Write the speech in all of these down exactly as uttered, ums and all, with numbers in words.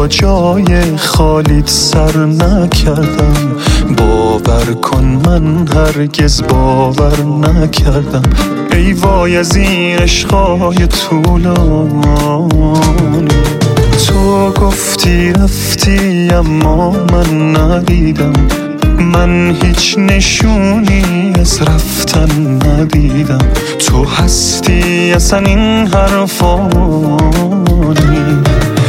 با جای خالیت سر نکردم. باور کن من هرگز باور نکردم. ای وای از این عشقای طولانی. تو گفتی رفتی اما من ندیدم. من هیچ نشونی از رفتن ندیدم. تو هستی اصلا این حرفانی.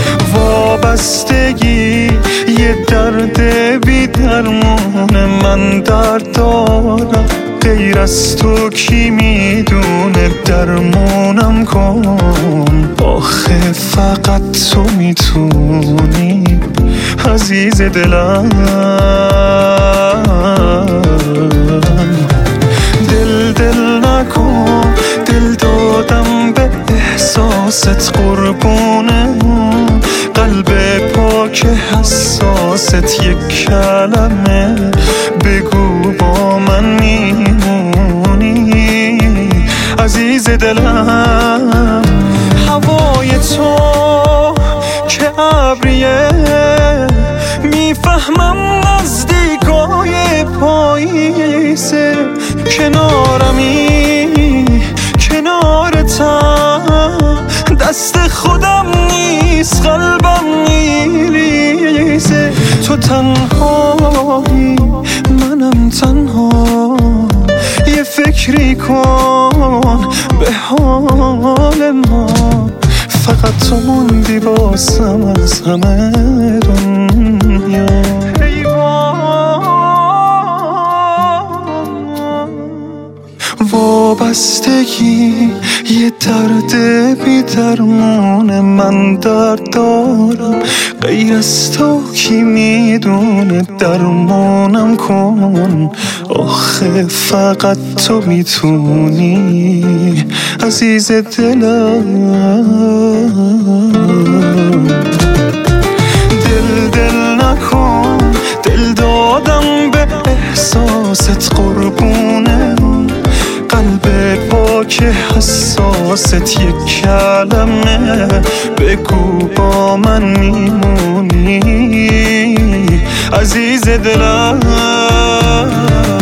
وابستگی یه درد بی درمونه. من درد دارم غیر از تو کی میدونه. درمونم کن آخه فقط تو میتونی عزیز دلم. دل دل نکن، دل دادم به احساست قربونه. قلب پاک حساست یک کلمه بگو با من میمونی عزیز دلم. هوای تو که ابریه میفهمم نزدیکای پاییزه. کنارمی کنارتم دست خودم نیست قلبم میریزه. تو تنهایی منم تنها. یه فکری کن به حال ما. فقط تو موندی واسم از همه دنیا. وابستگی یه درد بی درمونه. من درد دارم غیر از تو کی میدونه. درمونم کن آخه فقط تو میتونی عزیز دلم. دل دل نکن، دل دادم به احساست قربونه. قلب پاک حساست یک کلمه بگو با من میمونی عزیز دلم.